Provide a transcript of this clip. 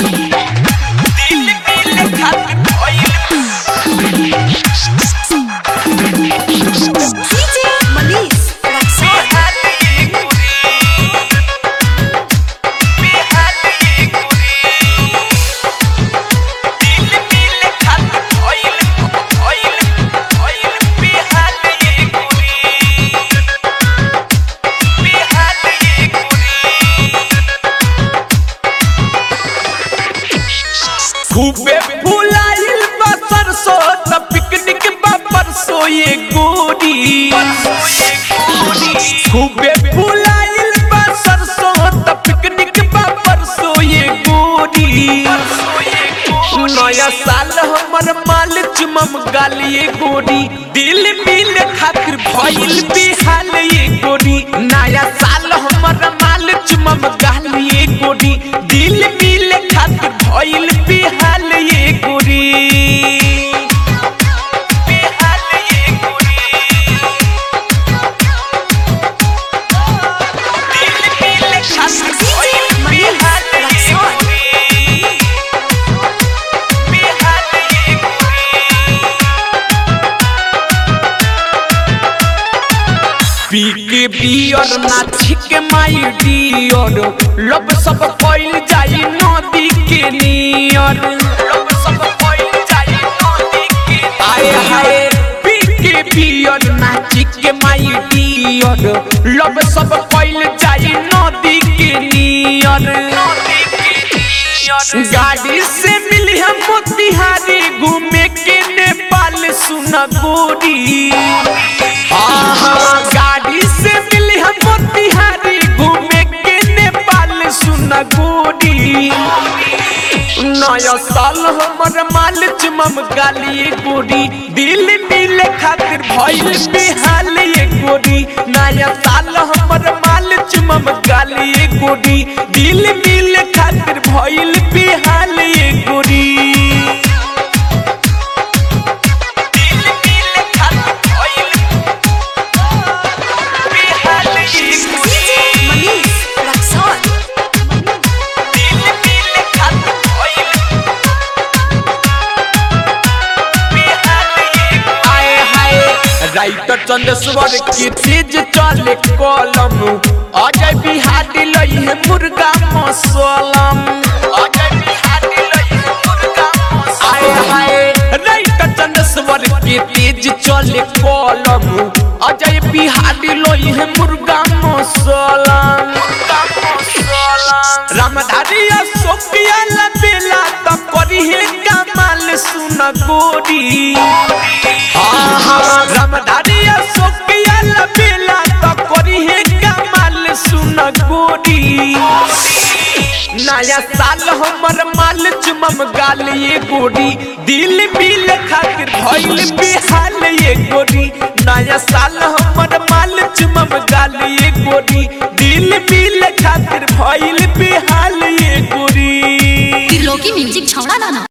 दिल मिले खातिर भइल DJ Manish Raksol खूबे फुलाइल बा सरसों त पिकनिक बा परसों ये गोरी खूबे फुलाइल बा सरसों त पिकनिक बा परसों ये गोरी नया साल हमर माल चुमम गालिए गोरी दिल मिल खातिर भइल बेहाल ये गोरी नया साल हमर माल चुमम गालिए गोरी दिल मिल खातिर भइल बेहाल ये गोरी बेहाल ये गोरी दिल मिल खातिर भइल बेहाल ये गोरी बेहाल ये पी के बियर नाची के माई डियर लब सब कोइल जाई नदी के नियर लब सब कोइल जाई नदी के आए हाय पी के बियर नाची के माई डियर लब सब कोइल जाई नदी के नियर नदी के नियर गाड़ी से मिली हम मोतिहारी घूमे के नेपाल सुना गोरी गाड़ी से मिली हम मोतिहारी घूमे के नेपाल सुना गोरी नया साल हमर माल चुमम गालिए गोरी दिल मिले खातिर भइल बेहाल ये गोरी नया साल हमर माल चुमम गालिए गोरी दिल मिले खातिर भइल बेहाल ये गोरी DJ Manish Raksol writer Chandreshwar की तेज चले कलम अजय बिहारी लई है मुर्गा मसलम अजय बिहारी लई है मुर्गा मसलम आए हाय राइटर चंद्रेश्वर की तेज चले कलम अजय बिहारी लई है मुर्गा मसलम रामधारिया सोपिया लबेला त करी है कमाल सुना गोरी रामधारिया सोपिया लबेला त करी है कमाल सुना गोरी नया साल हमर माल चुमम गालिए गोरी दिल मिल खातिर भइल बेहाल ये गोरी नया साल हमर माल चुमम गालिए गोरी दिल मिल खातिर भइल बेहाल ये गोरी त्रिलोकी म्यूजिक छौड़ा ना